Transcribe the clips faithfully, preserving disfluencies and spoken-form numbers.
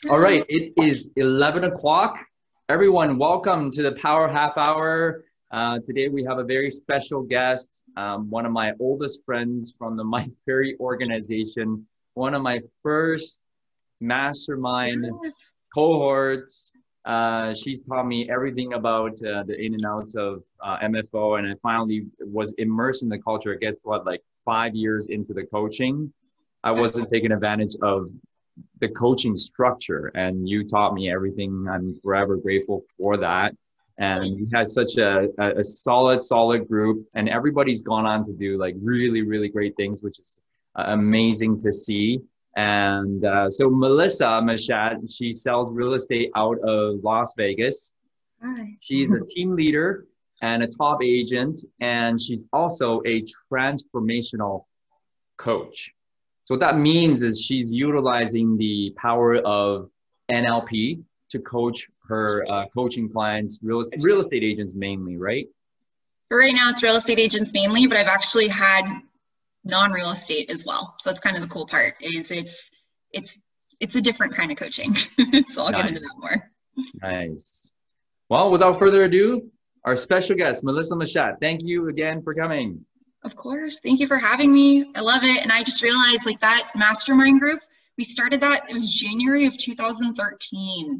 All right, it is eleven o'clock. Everyone, welcome to the Power Half Hour. Uh, today we have a very special guest, um, one of my oldest friends from the Mike Perry organization, one of my first mastermind Yes. cohorts. Uh, she's taught me everything about uh, the in and outs of uh, M F O, and I finally was immersed in the culture. I guess what, like five years into the coaching, I wasn't taking advantage of the coaching structure, and you taught me everything. I'm forever grateful for that. And we had such a, a, a solid, solid group, and everybody's gone on to do like really, really great things, which is uh, amazing to see. And uh, so Melissa Machat, she sells real estate out of Las Vegas. Hi. She's a team leader and a top agent, and she's also a transformational coach. So what that means is she's utilizing the power of N L P to coach her uh, coaching clients, real, real estate agents mainly, right? For right now, it's real estate agents mainly, but I've actually had non-real estate as well. So it's kind of the cool part is it's it's it's a different kind of coaching. So I'll Nice. get into that more. Nice. Well, without further ado, our special guest, Melissa Machat. Thank you again for coming. Of course. Thank you for having me. I love it. And I just realized like that mastermind group, we started that, it was January of two thousand thirteen.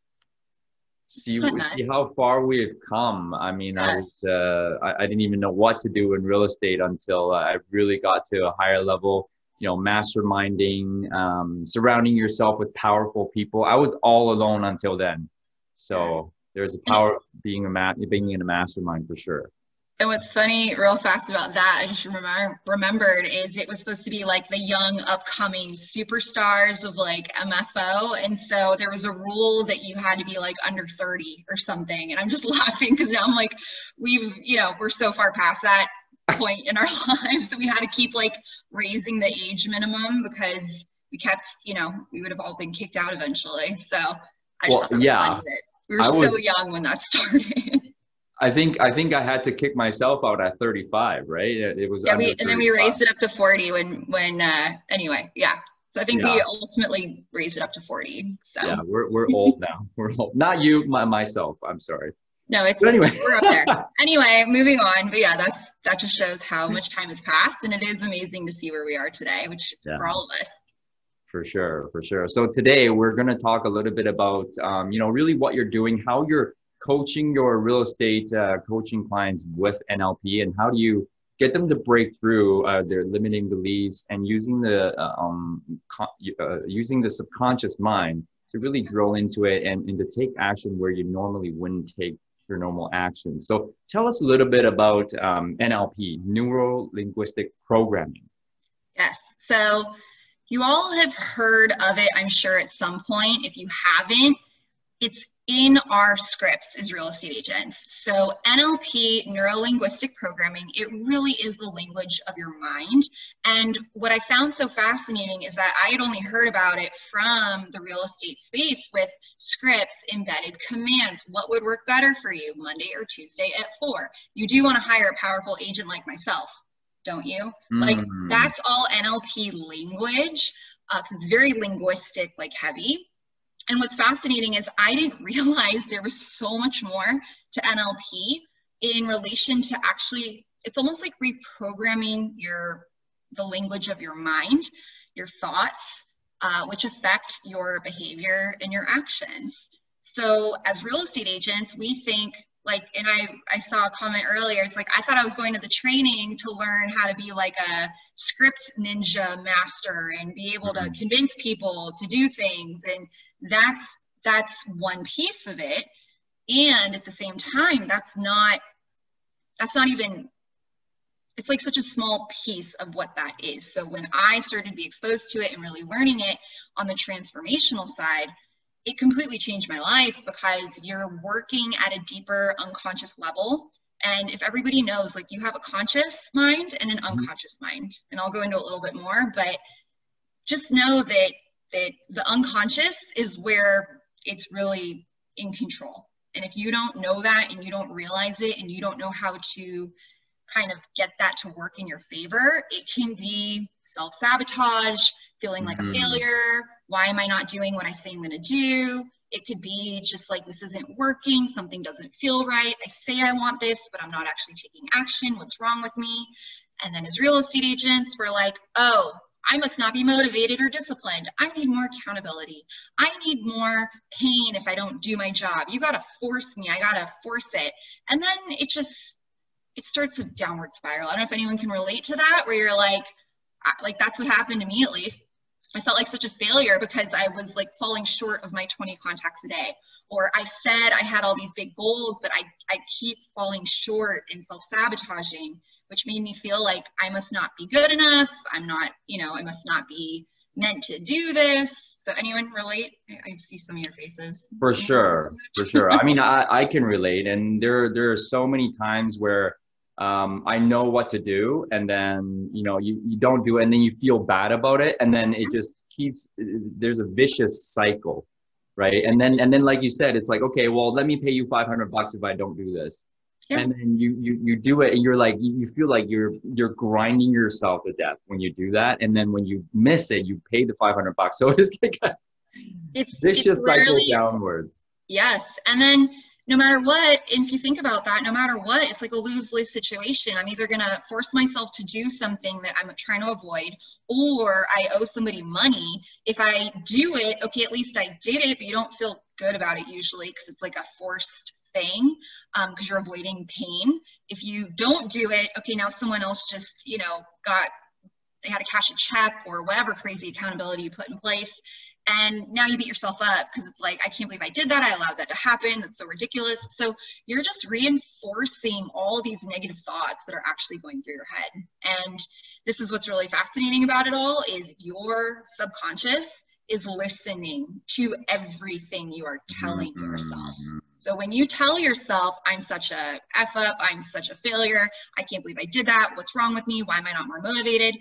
See, Isn't that see how far we have come. I mean, I Yes. was, uh, I, I didn't even know what to do in real estate until uh, I really got to a higher level, you know, masterminding, um, surrounding yourself with powerful people. I was all alone until then. So there's a power of being a ma being in a mastermind for sure. And what's funny real fast about that, I just remember remembered is it was supposed to be like the young upcoming superstars of like M F O. And so there was a rule that you had to be like under thirty or something. And I'm just laughing because now I'm like, we've, you know, we're so far past that point in our lives that we had to keep like raising the age minimum because we kept, you know, we would have all been kicked out eventually. So I just Well, thought that was yeah, funny that we were I so was- young when that started. I think I think I had to kick myself out at thirty-five, right? It, it was Yeah, under we, and then we thirty-five. raised it up to forty when, when, uh, anyway, yeah. So I think we Yeah. ultimately raised it up to forty. So Yeah, we're we're old now. We're old. Not you, my, myself. I'm sorry. no, it's, But anyway, we're up there. Anyway, moving on. But yeah, that's, that just shows how much time has passed, and it is amazing to see where we are today, which Yeah. for all of us. for sure, for sure. So today we're going to talk a little bit about, um, you know, really what you're doing, how you're coaching your real estate uh, coaching clients with N L P, and how do you get them to break through uh, their limiting beliefs and using the uh, um, uh, using the subconscious mind to really drill into it and, and to take action where you normally wouldn't take your normal action. So tell us a little bit about um, N L P, Neuro Linguistic Programming. Yes. So you all have heard of it, I'm sure, at some point. If you haven't, it's in our scripts as real estate agents. So N L P, neuro-linguistic programming, it really is the language of your mind. And what I found so fascinating is that I had only heard about it from the real estate space with scripts, embedded commands. What would work better for you Monday or Tuesday at four? You do want to hire a powerful agent like myself, don't you? Like Mm. that's all N L P language, because uh, it's very linguistic, like heavy. And what's fascinating is I didn't realize there was so much more to N L P in relation to actually, it's almost like reprogramming your, the language of your mind, your thoughts, uh, which affect your behavior and your actions. So as real estate agents, we think like, and I, I saw a comment earlier, it's like, I thought I was going to the training to learn how to be like a script ninja master and be able to convince people to do things. And that's, that's one piece of it. And at the same time, that's not, that's not even, it's like such a small piece of what that is. So when I started to be exposed to it and really learning it on the transformational side, it completely changed my life because you're working at a deeper unconscious level. And if everybody knows, like you have a conscious mind and an unconscious mind, and I'll go into a little bit more, but just know that, that the unconscious is where it's really in control. And if you don't know that and you don't realize it and you don't know how to kind of get that to work in your favor, it can be self-sabotage. feeling like a Mhm. failure. Why am I not doing what I say I'm going to do? It could be just like, this isn't working. Something doesn't feel right. I say I want this, but I'm not actually taking action. What's wrong with me? And then as real estate agents, we're like, oh, I must not be motivated or disciplined. I need more accountability. I need more pain if I don't do my job. You got to force me. I got to force it. And then it just, it starts a downward spiral. I don't know if anyone can relate to that, where you're like, like that's what happened to me at least. I felt like such a failure because I was like falling short of my twenty contacts a day. Or I said I had all these big goals, but I, I keep falling short and self-sabotaging, which made me feel like I must not be good enough. I'm not, you know, I must not be meant to do this. So anyone relate? I see some of your faces. For sure, for sure. I mean, I, I can relate. And there, there are so many times where um, I know what to do, and then, you know, you, you don't do it, and then you feel bad about it. And then it just keeps, there's a vicious cycle, right? And then, and then, like you said, it's like, okay, well, let me pay you five hundred bucks if I don't do this. Yeah. And then you, you, you do it, and you're like, you, you feel like you're, you're grinding yourself to death when you do that. And then when you miss it, you pay the five hundred bucks. So it's like a it's vicious it's cycle downwards. Yes. And then no matter what, and if you think about that, no matter what, it's like a lose-lose situation. I'm either going to force myself to do something that I'm trying to avoid, or I owe somebody money. If I do it, okay, at least I did it, but you don't feel good about it usually because it's like a forced thing, um, because you're avoiding pain. If you don't do it, okay, now someone else just, you know, got, they had to cash a check or whatever crazy accountability you put in place. And now you beat yourself up because it's like, I can't believe I did that. I allowed that to happen. That's so ridiculous. So you're just reinforcing all these negative thoughts that are actually going through your head. And this is what's really fascinating about it all, is your subconscious is listening to everything you are telling Mm-hmm. yourself. So when you tell yourself, I'm such a F up, I'm such a failure, I can't believe I did that, what's wrong with me, why am I not more motivated?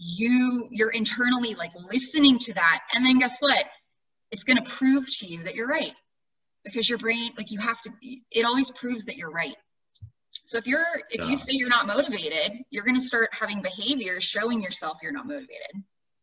You, you're internally like listening to that. And then guess what? It's going to prove to you that you're right, because your brain, like you have to, it always proves that you're right. So if you're, if Yeah. you say you're not motivated, you're going to start having behaviors showing yourself you're not motivated.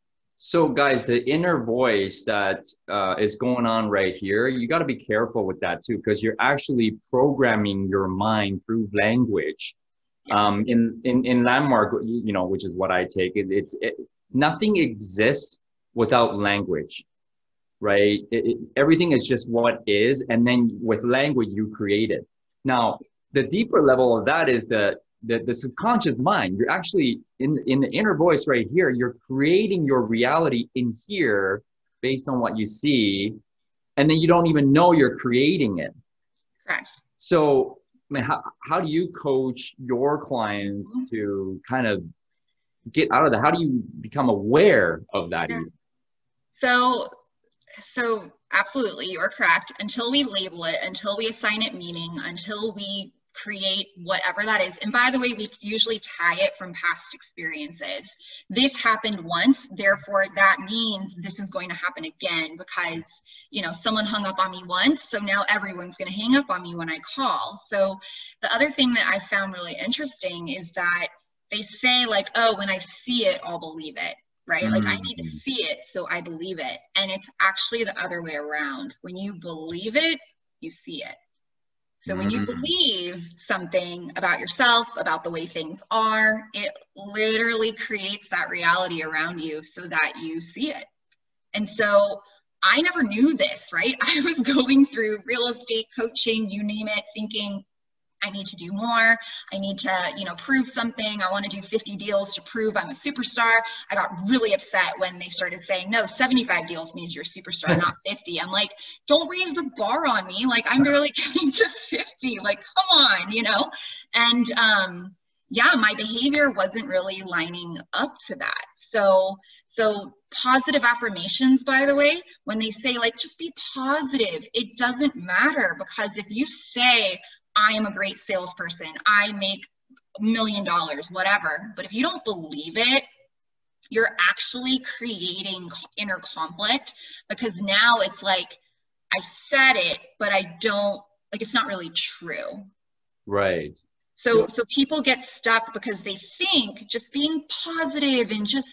So guys, the inner voice that uh, is going on right here, you got to be careful with that too, because you're actually programming your mind through language. Um, in, in, in Landmark, you know, which is what I take, it, it's, it, nothing exists without language, right? It, it, everything is just what is. And then with language, you create it. Now, the deeper level of that is the, the, the subconscious mind. You're actually in, in the inner voice right here, you're creating your reality in here based on what you see. And then you don't even know you're creating it. Correct. So, I mean, how, how do you coach your clients to kind of get out of that? How do you become aware of that? Yeah. So, so absolutely, you're correct. Until we label it, until we assign it meaning, until we create whatever that is. And by the way, we usually tie it from past experiences. This happened once, therefore that means this is going to happen again because, you know, someone hung up on me once, so now everyone's going to hang up on me when I call. So the other thing that I found really interesting is that they say like, oh, when I see it, I'll believe it, right? Mm-hmm. Like I need to see it, so I believe it. And it's actually the other way around. When you believe it, you see it. So when you believe something about yourself, about the way things are, it literally creates that reality around you so that you see it. And so I never knew this, right? I was going through real estate coaching, you name it, thinking I need to do more. I need to, you know, prove something. I want to do fifty deals to prove I'm a superstar. I got really upset when they started saying, no, seventy-five deals means you're a superstar, not fifty. I'm like, don't raise the bar on me. Like I'm barely getting to fifty. Like, come on, you know? And um, yeah, my behavior wasn't really lining up to that. So, so positive affirmations, by the way, when they say like, just be positive, it doesn't matter, because if you say, I am a great salesperson, I make a million dollars, whatever. But if you don't believe it, you're actually creating inner conflict, because now it's like, I said it, but I don't, like, it's not really true. Right. So, so people get stuck because they think just being positive and just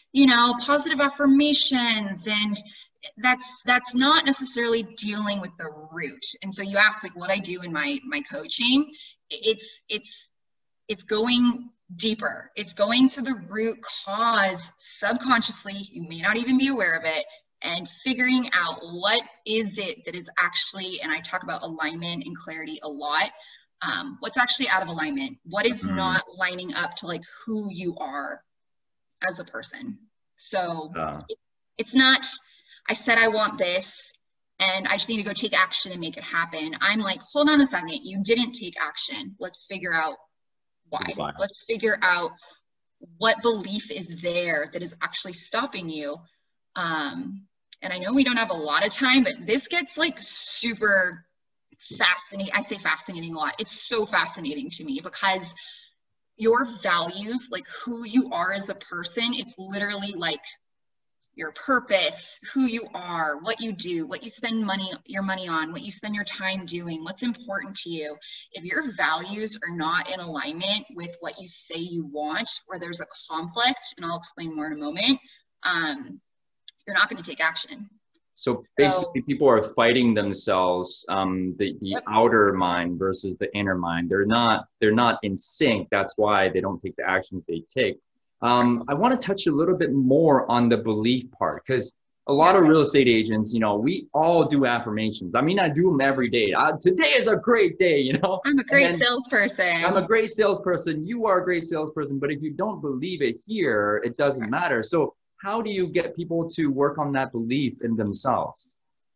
you know, positive affirmations, and that's that's not necessarily dealing with the root. And so you asked like what I do in my my coaching. It's it's it's going deeper. It's going to the root cause subconsciously. You may not even be aware of it, and figuring out what is it that is actually, and I talk about alignment and clarity a lot. Um, what's actually out of alignment? What is mm. not lining up to like who you are as a person? So uh. it, it's not, I said I want this and I just need to go take action and make it happen. I'm like, hold on a second, you didn't take action. Let's figure out why. why. Let's figure out what belief is there that is actually stopping you. Um, and I know we don't have a lot of time, but this gets like super fascinating. I say fascinating a lot. It's so fascinating to me because your values, like who you are as a person, it's literally like your purpose, who you are, what you do, what you spend money, your money on, what you spend your time doing, what's important to you. If your values are not in alignment with what you say you want, or there's a conflict, and I'll explain more in a moment, um, you're not going to take action. So basically, so, people are fighting themselves, um, the, the yep. outer mind versus the inner mind. They're not they're not in sync. That's why they don't take the actions they take. Um, I want to touch a little bit more on the belief part, because a lot yeah. of real estate agents, you know, we all do affirmations. I mean, I do them every day. Uh, today is a great day, you know. I'm a great salesperson. I'm a great salesperson. You are a great salesperson. But if you don't believe it here, it doesn't right. matter. So how do you get people to work on that belief in themselves?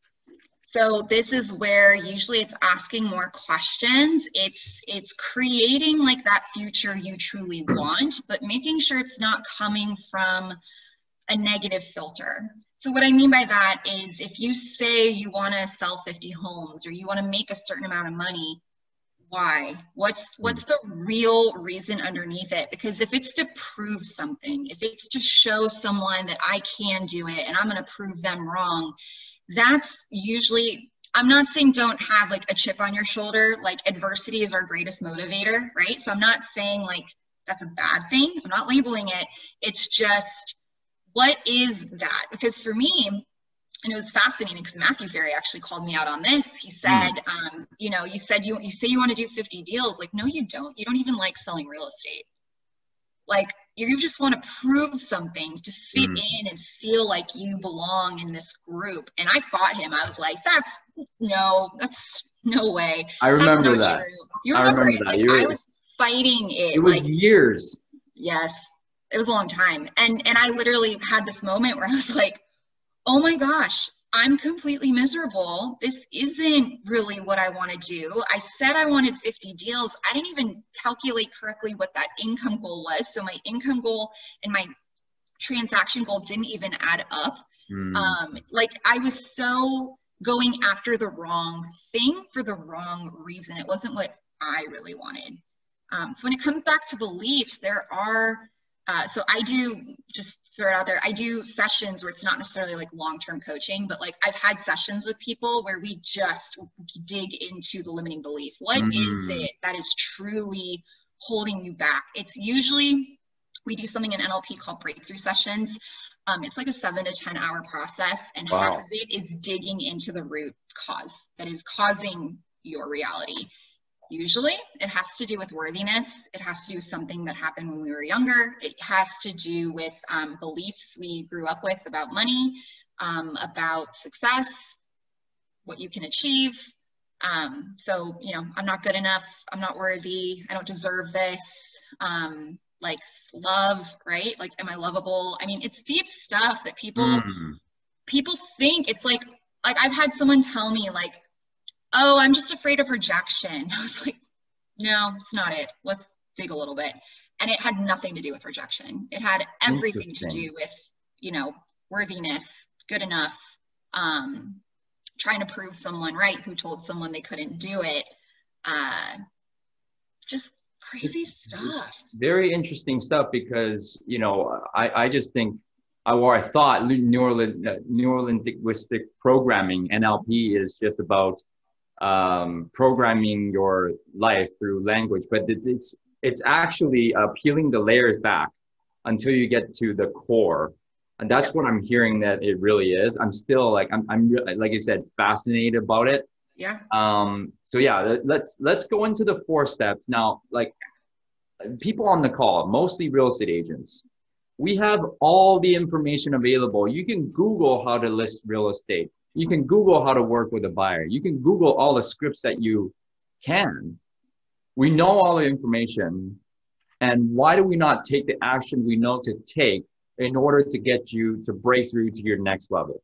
So this is where usually it's asking more questions. It's it's creating like that future you truly want, but making sure it's not coming from a negative filter. So what I mean by that is if you say you want to sell fifty homes or you want to make a certain amount of money, why? What's what's the real reason underneath it? Because if it's to prove something, if it's to show someone that I can do it and I'm going to prove them wrong, that's usually, I'm not saying don't have like a chip on your shoulder, like adversity is our greatest motivator, right? So I'm not saying like that's a bad thing. I'm not labeling it. It's just, what is that? Because for me, and it was fascinating because Matthew Ferry actually called me out on this. He said, mm. um, you know, you said you, you say you want to do fifty deals. Like, no, you don't. You don't even like selling real estate. Like, you just want to prove something to fit mm. in and feel like you belong in this group. And I fought him. I was like, that's no, that's no way. I remember that. True. You remember, I remember that. Like, were, I was fighting it. It was like, years. Yes, it was a long time. And and I literally had this moment where I was like, oh my gosh, I'm completely miserable. This isn't really what I want to do. I said I wanted fifty deals. I didn't even calculate correctly what that income goal was. So my income goal and my transaction goal didn't even add up. Mm. Um, like I was so going after the wrong thing for the wrong reason. It wasn't what I really wanted. Um, so when it comes back to beliefs, there are, uh, so I do just throw it out there. I do sessions where it's not necessarily like long-term coaching, but like I've had sessions with people where we just dig into the limiting belief. What mm. is it that is truly holding you back? It's usually, we do something in N L P called breakthrough sessions. Um, it's like a seven to ten hour process, and wow. half of it is digging into the root cause that is causing your reality. Usually it has to do with worthiness. It has to do with something that happened when we were younger. It has to do with um, beliefs we grew up with about money, um, about success, what you can achieve. Um, so, you know, I'm not good enough. I'm not worthy. I don't deserve this. Um, like love, right? Like, am I lovable? I mean, it's deep stuff that people, mm. people think it's like, like I've had someone tell me like, oh, I'm just afraid of rejection. I was like, no, it's not it. Let's dig a little bit. And it had nothing to do with rejection. It had everything to do with, you know, worthiness, good enough, um, trying to prove someone right who told someone they couldn't do it. Uh, just crazy stuff. Very interesting stuff because, you know, I, I just think, or I thought neuro-linguistic programming, N L P, is just about um, programming your life through language, but it's, it's, it's actually uh, peeling the layers back until you get to the core. And that's Yeah. what I'm hearing that it really is. I'm still like, I'm, I'm re- like I said, fascinated about it. Yeah. Um, so yeah, let- let's, let's go into the four steps. Now, like people on the call, mostly real estate agents, we have all the information available. You can Google how to list real estate. You can Google how to work with a buyer. You can Google all the scripts that you can. We know all the information. And why do we not take the action we know to take in order to get you to break through to your next level?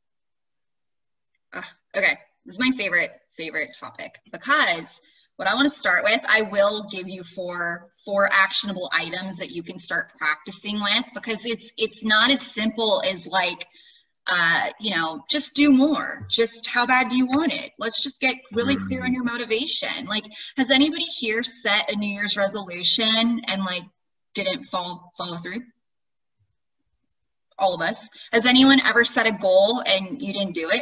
Uh, okay. This is my favorite, favorite topic, because what I want to start with, I will give you four, four actionable items that you can start practicing with, because it's, it's not as simple as like, uh, you know, just do more. Just how bad do you want it? Let's just get really clear on your motivation. Like, has anybody here set a New Year's resolution and like didn't fall, follow through? All of us. Has anyone ever set a goal and you didn't do it?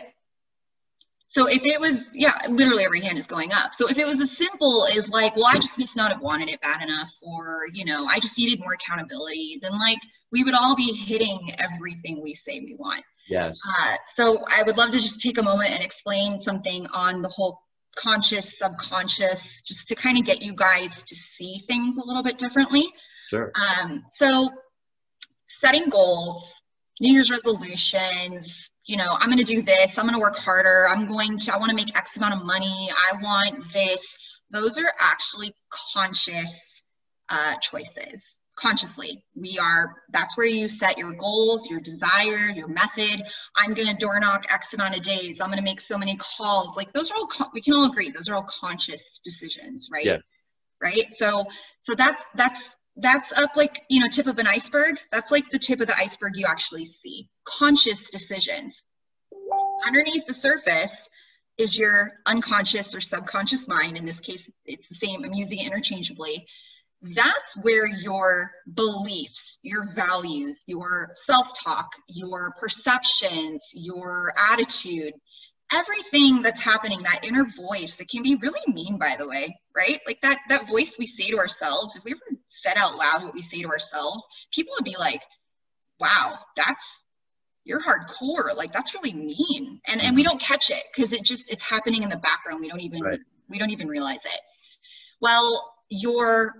So if it was, yeah, literally every hand is going up. So if it was as simple as like, well, I just must not have wanted it bad enough, or, you know, I just needed more accountability, then like we would all be hitting everything we say we want. Yes. Uh, so I would love to just take a moment and explain something on the whole conscious, subconscious, just to kind of get you guys to see things a little bit differently. Sure. Um, so setting goals, New Year's resolutions, you know, I'm going to do this, I'm going to work harder, I'm going to, I want to make X amount of money, I want this. Those are actually conscious uh, choices. Consciously, we are, that's where you set your goals, your desire, your method. I'm going to door knock X amount of days, I'm going to make so many calls. Like those are all, we can all agree, those are all conscious decisions, right? Yeah. Right. So, so that's, that's, that's up like, you know, tip of an iceberg. That's like the tip of the iceberg you actually see. Conscious decisions. Underneath the surface is your unconscious or subconscious mind. In this case, it's the same. I'm using it interchangeably. That's where your beliefs, your values, your self-talk, your perceptions, your attitude, everything that's happening, that inner voice that can be really mean, by the way, right? Like that, that voice we say to ourselves, if we ever said out loud what we say to ourselves, people would be like, wow, that's, you're hardcore. Like that's really mean. And, Mm-hmm. and we don't catch it because it just, it's happening in the background. We don't even, right. we don't even realize it. Well, your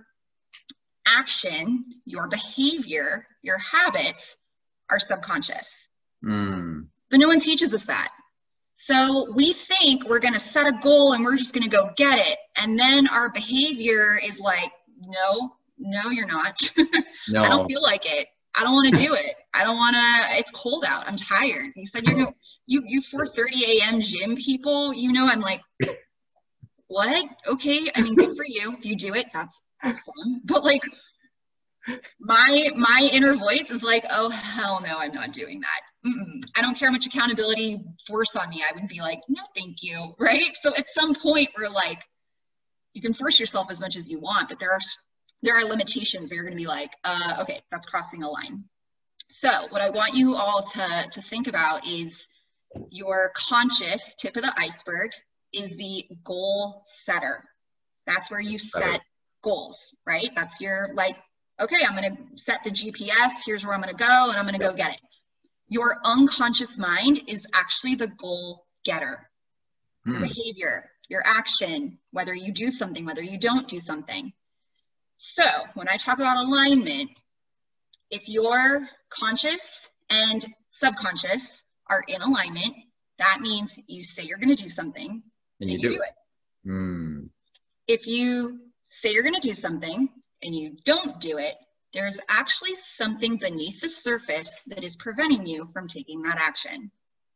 action, your behavior, your habits are subconscious. Mm. But no one teaches us that. So we think we're going to set a goal and we're just going to go get it. And then our behavior is like, no, no, you're not. No. I don't feel like it. I don't want to do it. I don't want to, it's cold out. I'm tired. You said you're going to, you, you four thirty a m gym people, you know, I'm like, what? Okay. I mean, good for you. If you do it, that's awesome. But like my, my inner voice is like, oh, hell no, I'm not doing that. Mm-mm. I don't care how much accountability force on me. I would be like, no, thank you. Right. So at some point we're like, you can force yourself as much as you want, but there are, there are limitations where you're going to be like, uh, okay, that's crossing a line. So what I want you all to, to think about is your conscious tip of the iceberg is the goal setter. That's where you set goals, right? That's your like, okay, I'm going to set the G P S. Here's where I'm going to go and I'm going to go get it. Your unconscious mind is actually the goal getter. Mm. Your behavior, your action, whether you do something, whether you don't do something. So when I talk about alignment, if your conscious and subconscious are in alignment, that means you say you're going to do something and, and you, you do, do it. it. Mm. If you say you're going to do something and you don't do it, there's actually something beneath the surface that is preventing you from taking that action.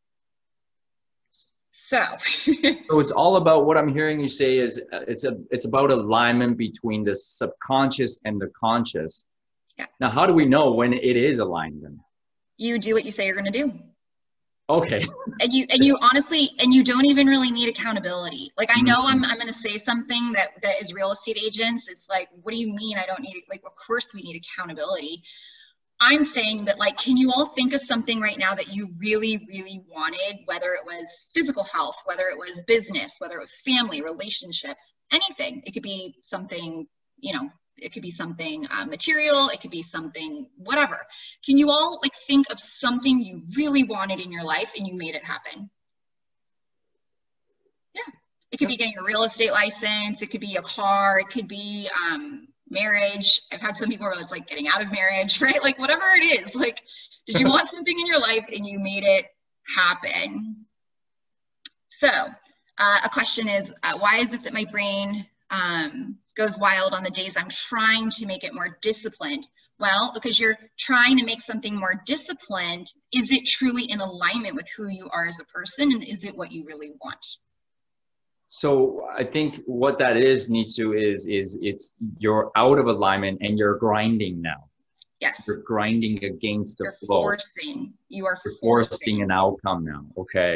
So, so it's all about what I'm hearing you say is uh, it's a it's about alignment between the subconscious and the conscious. Yeah. Now, how do we know when it is aligned then? You do what you say you're going to do. Okay. And you and you honestly and you don't even really need accountability. Like I know mm-hmm. I'm I'm going to say something that that is real estate agents. It's like, what do you mean I don't need it? Like, of course we need accountability. I'm saying that, like, can you all think of something right now that you really, really wanted, whether it was physical health, whether it was business, whether it was family, relationships, anything. It could be something, you know, It could be something uh, material. It could be something, whatever. Can you all like think of something you really wanted in your life and you made it happen? Yeah. It could be getting a real estate license. It could be a car. It could be um, marriage. I've had some people where it's like getting out of marriage, right? Like whatever it is, like, did you want something in your life and you made it happen? So uh, a question is, uh, why is it that my brain um, goes wild on the days I'm trying to make it more disciplined? Well, because you're trying to make something more disciplined, is it truly in alignment with who you are as a person? And is it what you really want? So I think what that is, Nitsu, is, is it's you're out of alignment and you're grinding now. Yes. You're grinding against the you're flow. Forcing. You are you're forcing. forcing an outcome now. Okay.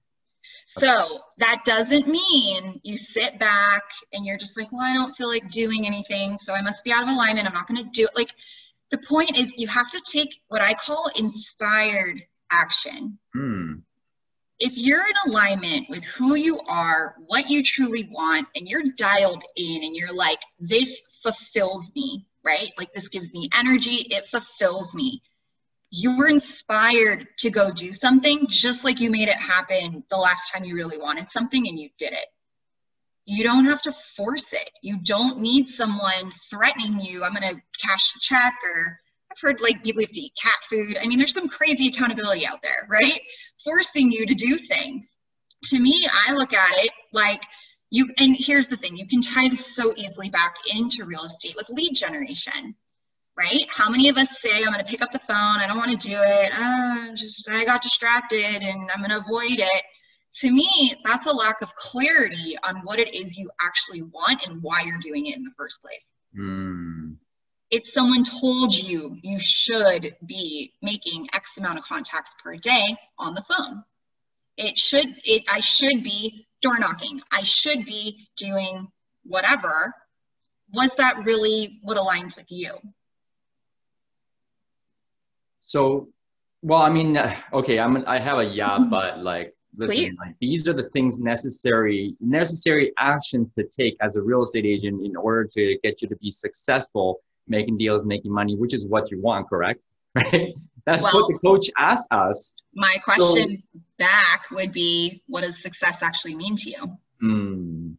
So that doesn't mean you sit back and you're just like, well, I don't feel like doing anything, so I must be out of alignment. I'm not going to do it. Like, the point is you have to take what I call inspired action. Hmm. If you're in alignment with who you are, what you truly want, and you're dialed in and you're like, this fulfills me, right? Like, this gives me energy, it fulfills me. You're inspired to go do something just like you made it happen the last time you really wanted something and you did it. You don't have to force it. You don't need someone threatening you, I'm going to cash the check, or I've heard like people have to eat cat food. I mean, there's some crazy accountability out there, right? Forcing you to do things. To me, I look at it like you, and here's the thing, you can tie this so easily back into real estate with lead generation. Right? How many of us say, I'm going to pick up the phone, I don't want to do it, uh, just I got distracted and I'm going to avoid it. To me, that's a lack of clarity on what it is you actually want and why you're doing it in the first place. Mm. If someone told you you should be making X amount of contacts per day on the phone, it should, it, I should be door knocking, I should be doing whatever. Was that really what aligns with you? So, well, I mean, uh, okay, I'm, I have a yeah, but like, listen, like, these are the things necessary, necessary actions to take as a real estate agent in order to get you to be successful, making deals, making money, which is what you want, correct? Right? That's well, what the coach asked us. My question so, back would be, what does success actually mean to you? Hmm.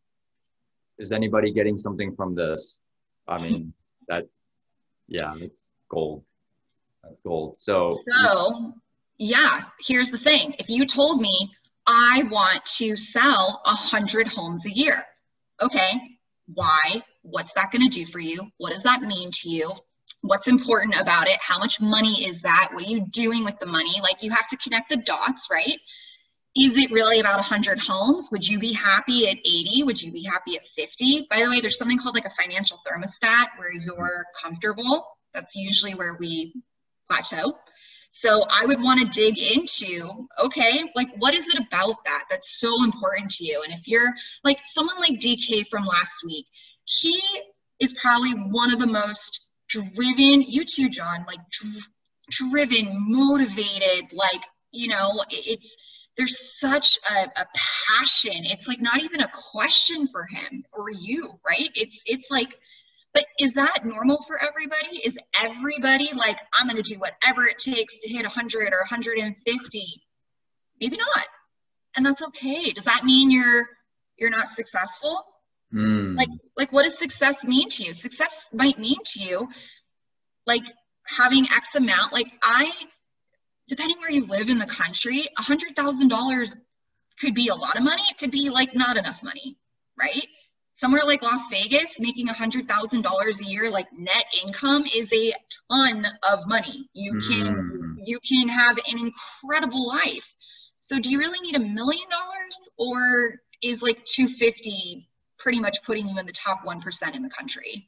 Is anybody getting something from this? I mean, that's, yeah, it's gold. That's gold. So, so yeah, here's the thing. If you told me I want to sell a hundred homes a year, okay, why? What's that going to do for you? What does that mean to you? What's important about it? How much money is that? What are you doing with the money? Like, you have to connect the dots, right? Is it really about a hundred homes? Would you be happy at eighty? Would you be happy at fifty? By the way, there's something called like a financial thermostat where you're comfortable. That's usually where we plateau. So I would want to dig into, okay, like, what is it about that that's so important to you? And if you're like someone like D K from last week, he is probably one of the most driven, you too, John, like dr- driven, motivated, like, you know, it's, there's such a, a passion. It's like not even a question for him or you, right? It's, it's like, but is that normal for everybody? Is everybody like, I'm going to do whatever it takes to hit one hundred or one hundred fifty? Maybe not. And that's okay. Does that mean you're you're not successful? Mm. Like, like what does success mean to you? Success might mean to you like having X amount. Like, I, depending where you live in the country, one hundred thousand dollars could be a lot of money. It could be like not enough money, right? Somewhere like Las Vegas, making one hundred thousand dollars a year, like net income, is a ton of money. You can, mm. you can have an incredible life. So do you really need a million dollars, or is like two fifty pretty much putting you in the top one percent in the country?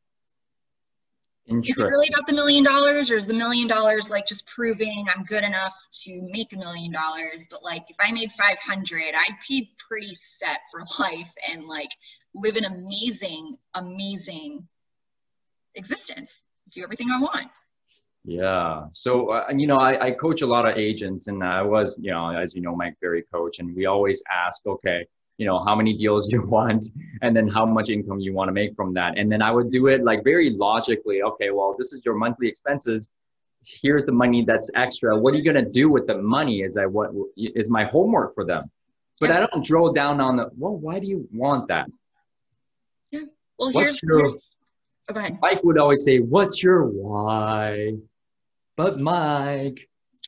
Is it really about the million dollars, or is the million dollars like just proving I'm good enough to make a million dollars? But like, if I made five hundred, I'd be pretty set for life and like live an amazing, amazing existence, do everything I want. Yeah. So, uh, you know, I, I coach a lot of agents, and I was, you know, as you know, my very coach, and we always ask, okay, you know, how many deals you want, and then how much income you want to make from that. And then I would do it like very logically. Okay, well, this is your monthly expenses. Here's the money that's extra. What are you going to do with the money? Is that what is my homework for them? But yeah. I don't drill down on the, well, why do you want that? Yeah. Well, what's here's, your, here's oh, go ahead. Mike would always say, what's your why? But Mike.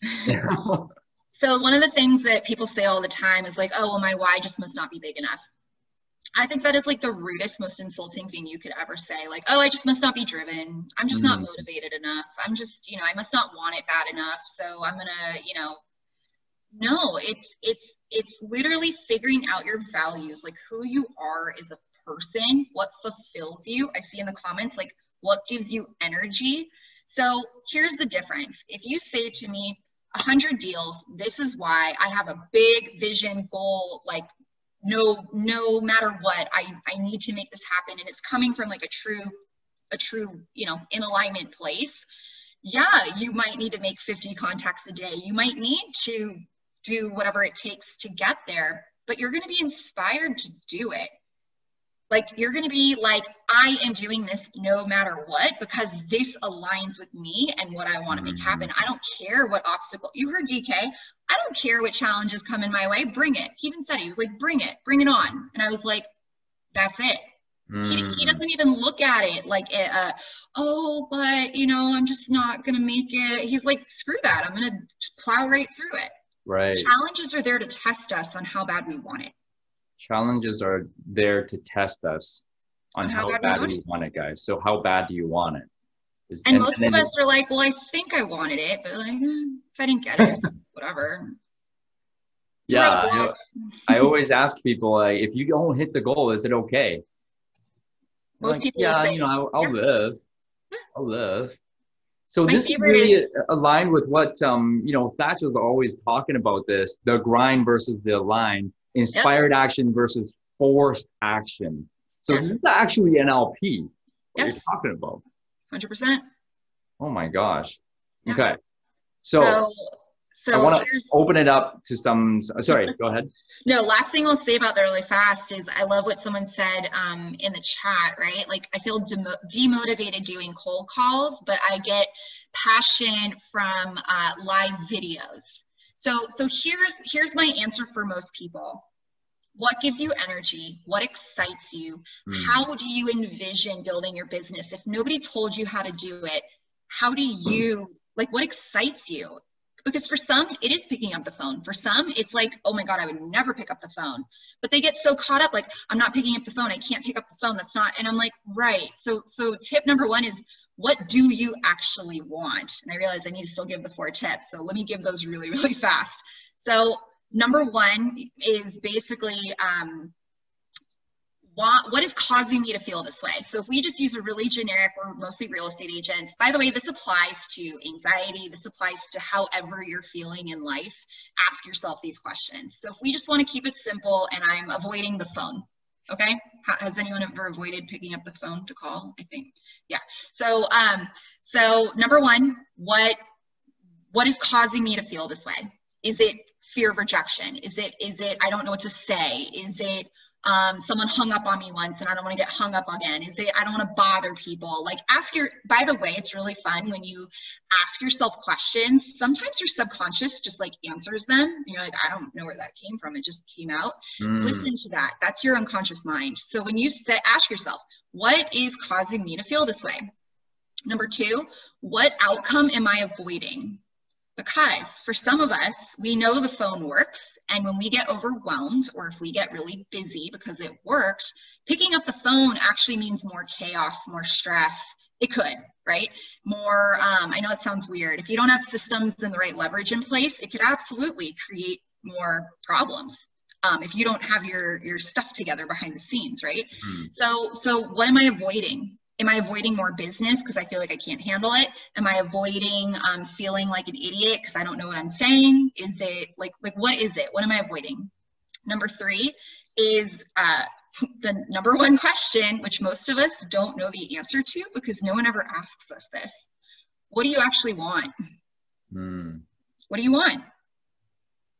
So one of the things that people say all the time is like, oh, well, my why just must not be big enough. I think that is like the rudest, most insulting thing you could ever say. Like, oh, I just must not be driven. I'm just mm. not motivated enough. I'm just, you know, I must not want it bad enough. So I'm going to, you know, no, it's, it's, it's literally figuring out your values, like who you are as a person, what fulfills you. I see in the comments, like what gives you energy. So here's the difference. If you say to me, one hundred deals, this is why I have a big vision goal, like no no matter what, I, I need to make this happen, and it's coming from like a true, a true, you know, in alignment place. Yeah, you might need to make fifty contacts a day. You might need to do whatever it takes to get there, but you're going to be inspired to do it. Like you're going to be like, I am doing this no matter what, because this aligns with me and what I want to make happen. I don't care what obstacle. You heard D K. I don't care what challenges come in my way. Bring it. He even said, he was like, bring it, bring it on. And I was like, that's it. Mm. He, he doesn't even look at it like, uh, oh, but you know, I'm just not going to make it. He's like, screw that. I'm going to plow right through it. Right. Challenges are there to test us on how bad we want it. Challenges are there to test us on how, how bad, bad we want it, guys. So how bad do you want it? Is, and, and most and of us are like, well, I think I wanted it, but like, eh, if I didn't get it, whatever. So yeah, I, I always ask people, like, if you don't hit the goal, is it okay? Most like, people yeah, say, you know, I'll, I'll yeah. live. I'll live. So My this is really is, aligned with what, um, you know, Thatcher's always talking about this, the grind versus the align, inspired yep. action versus forced action. So yes. this is actually N L P, what yes. you're talking about. one hundred percent. Oh my gosh. Yeah. Okay. So, so, so I want to open it up to some, sorry, go ahead. No, last thing I'll say about that really fast is I love what someone said um, in the chat, right? Like I feel demo demotivated doing cold calls, but I get passion from uh, live videos. So, so here's, here's my answer for most people. What gives you energy? What excites you? Mm. How do you envision building your business? If nobody told you how to do it, how do you, like what excites you? Because for some, it is picking up the phone. For some, it's like, oh my God, I would never pick up the phone. But they get so caught up, like, I'm not picking up the phone. I can't pick up the phone. That's not, and I'm like, right. So, so tip number one is, what do you actually want? And I realize I need to still give the four tips. So let me give those really, really fast. So number one is basically, um, what, what is causing me to feel this way? So if we just use a really generic, we're mostly real estate agents. By the way, this applies to anxiety. This applies to however you're feeling in life. Ask yourself these questions. So if we just want to keep it simple, and I'm avoiding the phone, okay? Has anyone ever avoided picking up the phone to call? I think, yeah. So, um, so number one, what, what is causing me to feel this way? Is it fear of rejection? Is it, is it, I don't know what to say? Is it, Um, someone hung up on me once and I don't want to get hung up again? Is it, I don't want to bother people? Like ask your, by the way, it's really fun when you ask yourself questions. Sometimes your subconscious just like answers them. And you're like, I don't know where that came from. It just came out. Mm. Listen to that. That's your unconscious mind. So when you say, ask yourself, what is causing me to feel this way? Number two, what outcome am I avoiding? Because for some of us, we know the phone works. And when we get overwhelmed, or if we get really busy because it worked, picking up the phone actually means more chaos, more stress. It could, right? More, um, I know it sounds weird. If you don't have systems and the right leverage in place, it could absolutely create more problems. Um, if you don't have your, your stuff together behind the scenes, right? Mm. So, so what am I avoiding? Am I avoiding more business because I feel like I can't handle it? Am I avoiding um, feeling like an idiot because I don't know what I'm saying? Is it like, like what is it? What am I avoiding? Number three is uh, the number one question, which most of us don't know the answer to because no one ever asks us this. What do you actually want? Mm. What do you want?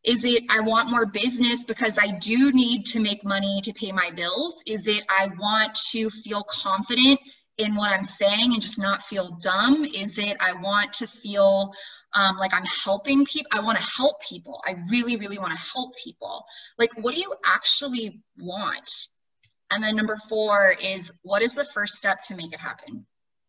Is it I want more business because I do need to make money to pay my bills? Is it I want to feel confident in what I'm saying and just not feel dumb? Is it I want to feel um, like I'm helping people? I want to help people. I really, really want to help people. Like, what do you actually want? And then number four is, what is the first step to make it happen?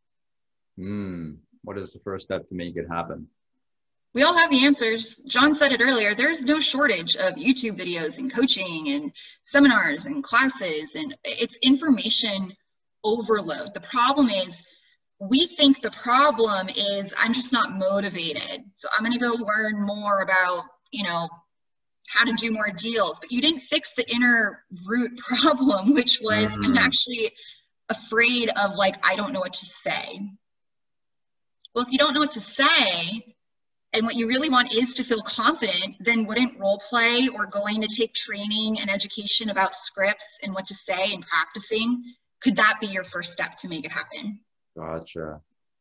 Hmm. What is the first step to make it happen? We all have the answers. John said it earlier, there's no shortage of YouTube videos and coaching and seminars and classes, and it's information overload. The problem is we think the problem is I'm just not motivated. So I'm gonna go learn more about, you know, how to do more deals, but you didn't fix the inner root problem, which was mm-hmm. I'm actually afraid of, like, I don't know what to say. Well, if you don't know what to say, and what you really want is to feel confident, then wouldn't role play or going to take training and education about scripts and what to say and practicing, could that be your first step to make it happen? Gotcha.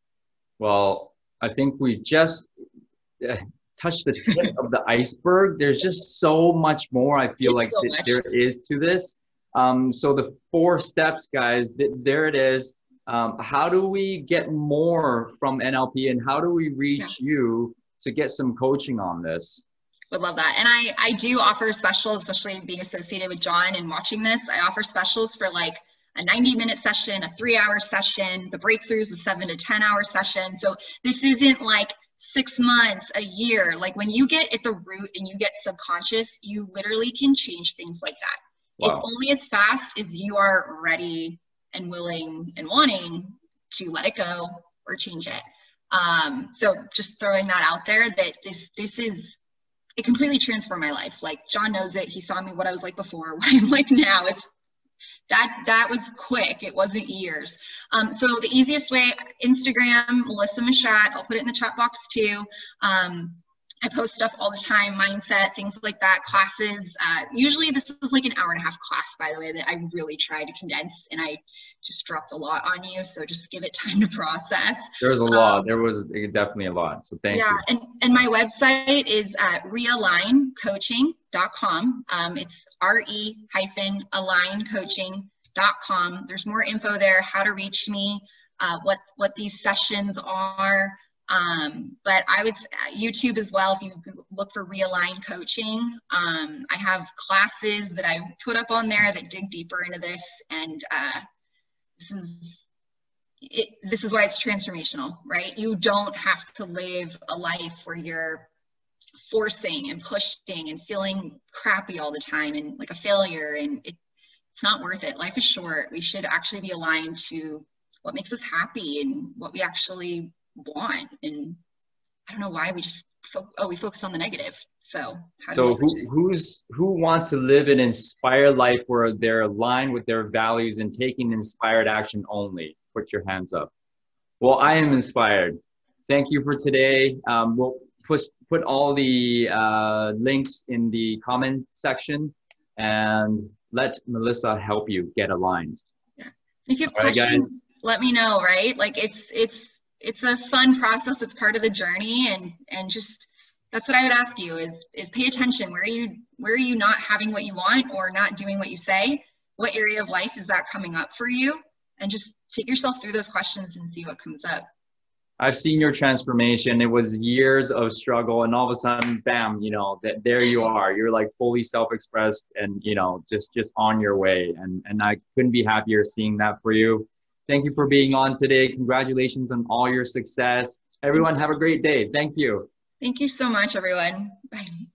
Well, I think we just uh, touched the tip of the iceberg. There's just so much more I feel it's like so th- there is to this. Um, so the four steps, guys, th- there it is. Um, how do we get more from N L P, and how do we reach yeah. you to get some coaching on this? Would love that. And I, I do offer specials, especially being associated with John and watching this. I offer specials for like a ninety minute session, a three hour session, the breakthroughs, a seven to ten hour session. So this isn't like six months, a year. Like when you get at the root and you get subconscious, you literally can change things like that. Wow. It's only as fast as you are ready and willing and wanting to let it go or change it. Um, so just throwing that out there, that this, this is, it completely transformed my life. Like John knows it. He saw me what I was like before, what I'm like now. It's that, that was quick. It wasn't years. Um, so the easiest way, Instagram, Melissa Mashat, I'll put it in the chat box too. Um, I post stuff all the time, mindset, things like that, classes. Uh, usually this is like an hour and a half class, by the way, that I really try to condense, and I just dropped a lot on you. So just give it time to process. There was a lot. Um, there was definitely a lot. So thank yeah, you. Yeah, and, and my website is at realign coaching dot com. Um, it's R E hyphen align coaching dot com. There's more info there, how to reach me, uh, what, what these sessions are. Um, but I would, YouTube as well, if you look for Realign Coaching, um, I have classes that I put up on there that dig deeper into this, and uh, this is, it, this is why it's transformational, right? You don't have to live a life where you're forcing and pushing and feeling crappy all the time and like a failure, and it, it's not worth it. Life is short. We should actually be aligned to what makes us happy and what we actually want. And I don't know why we just fo- oh we focus on the negative. So how so who who's who wants to live an inspired life where they're aligned with their values and taking inspired action only? Put your hands up. Well, I am inspired. Thank you for today. Um, we'll put put all the uh, links in the comment section, and let Melissa help you get aligned. Yeah. If you have all questions, right, let me know. Right? Like it's it's. It's a fun process. It's part of the journey, and and just that's what I would ask you is is pay attention. Where are you where are you not having what you want or not doing what you say? What area of life is that coming up for you? And just take yourself through those questions and see what comes up. I've seen your transformation. It was years of struggle, and all of a sudden, bam, you know, that there you are. You're like fully self-expressed, and you know, just just on your way. And and I couldn't be happier seeing that for you. Thank you for being on today. Congratulations on all your success. Everyone have a great day. Thank you. Thank you so much, everyone. Bye.